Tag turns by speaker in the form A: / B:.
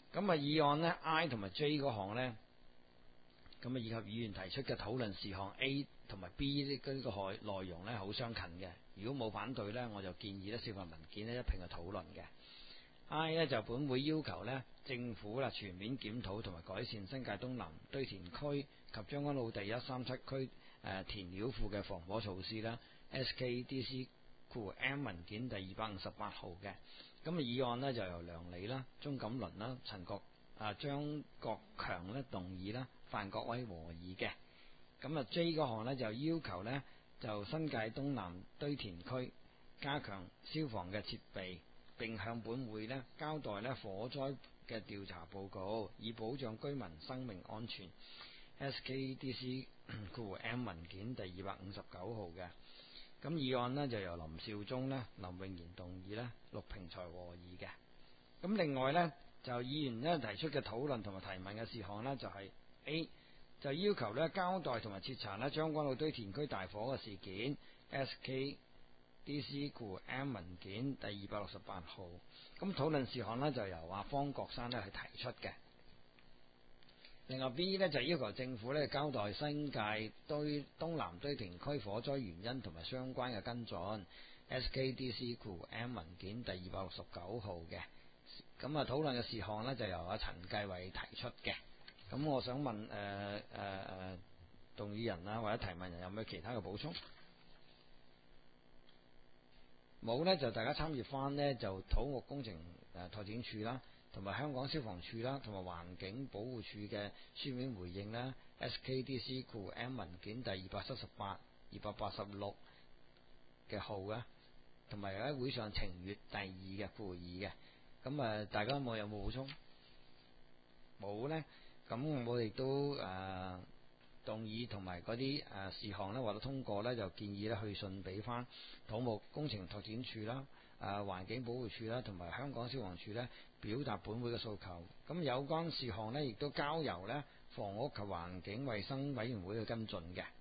A: 咁啊，議案呢 I 同埋 J 嗰項呢，咁啊以及議員提出嘅討論事項 A 同埋 B 呢個內容呢，好相近嘅。如果冇反對呢，我就建議呢小份文件呢一併去討論嘅。I 呢就本會要求呢政府啦全面檢討同埋改善新界東南堆填區及將軍澳第137區填料庫嘅防火措施啦。SKDC-M 文件第258號嘅。咁啊議案呢就由梁理啦、鍾錦麟啦、張國強呢動議啦，范國威和議嘅。咁啊 J 嗰項呢就要求呢就新界東南堆填區加強消防嘅設備，並向本會呢交代呢火災嘅調查報告，以保障居民生命安全。SKDC-M 文件第259號嘅。咁議案呢就由林少忠呢、林穎賢動議呢，陸平才和議嘅。咁另外呢，就議員呢提出嘅討論同埋提問嘅事項呢，就係 A 就要求呢交代同埋徹查呢將軍澳堆填區大火嘅事件。SKDC-M 文件第268號。咁討論事項呢，就由方國珊呢去提出嘅。另外 B 呢就要求政府呢交代新界東南堆填區火災原因同埋相關嘅跟進。SKDC-M 文件第269號嘅。咁啊討論嘅事項呢，就由陳繼偉提出嘅。咁我想問動議人啊或者提問人有冇其他嘅補充？冇呢，就大家參閱翻呢，就土木工程拓展署啦，同埋香港消防處啦，同埋環境保護署嘅書面回應啦。SKDC-M 文件第278、286嘅號嘅，同埋喺會上呈閱第2嘅附議嘅。咁大家有冇補充？冇呢，咁我哋都動議同埋嗰啲事項呢獲得通過呢，就建議呢去信俾翻土木工程拓展署啦、環境保護署啦，同埋香港消防處呢，表達本會嘅訴求。咁有關事項呢，亦都交由呢房屋及環境衛生委員會去跟進嘅。